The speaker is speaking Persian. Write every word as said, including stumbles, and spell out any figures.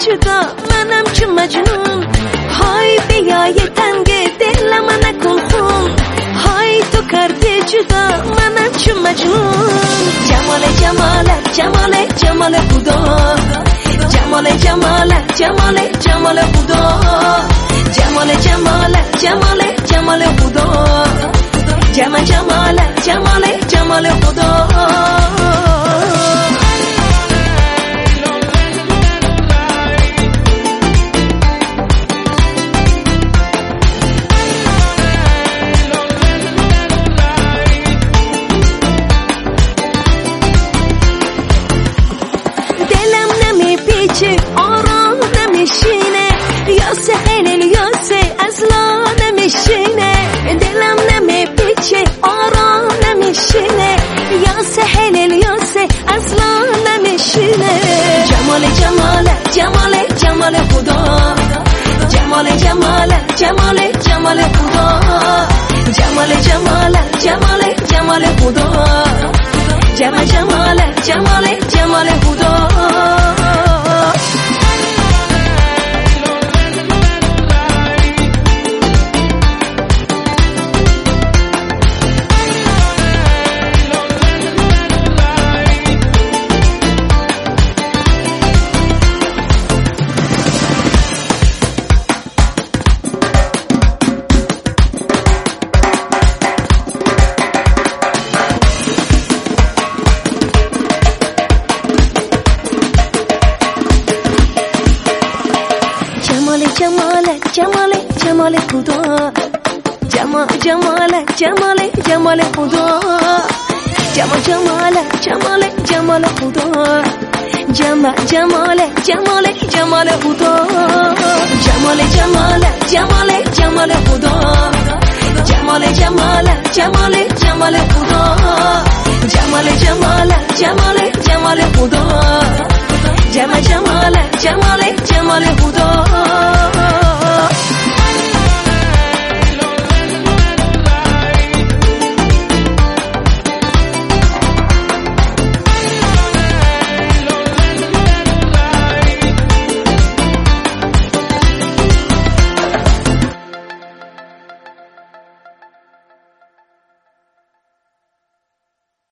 جدا منم چون مجنون های بیای تنگ دلم نکن خون های تو کردی جدا منم چون مجنون جمال جمالت جمال جمال خدا جمال جمالت جمال جمال خدا جمال جمالت جمال جمال خدا جمال جمالت جمال جمال خدا آرام نمیشینه یا سهل یا سه اصلا نمیشینه دلم نمیپیچه آرام نمیشینه یا سهل یا سه اصلا نمیشینه جمال جمالت جمال جمال خدا جمال جمالت جمال جمال خدا جمال جمالت جمال جمال خدا جمال جمالت جمال جمال خدا جمال جمال جمال خدا جمال جمال جمال جمال خدا جمال جمال جمال جمال خدا جمال جمال جمال جمال خدا جمال جمال جمال جمال خدا جمال جمال جمال جمال خدا جمال جمال جمال جمال خدا جمال جمال جمال جمال خدا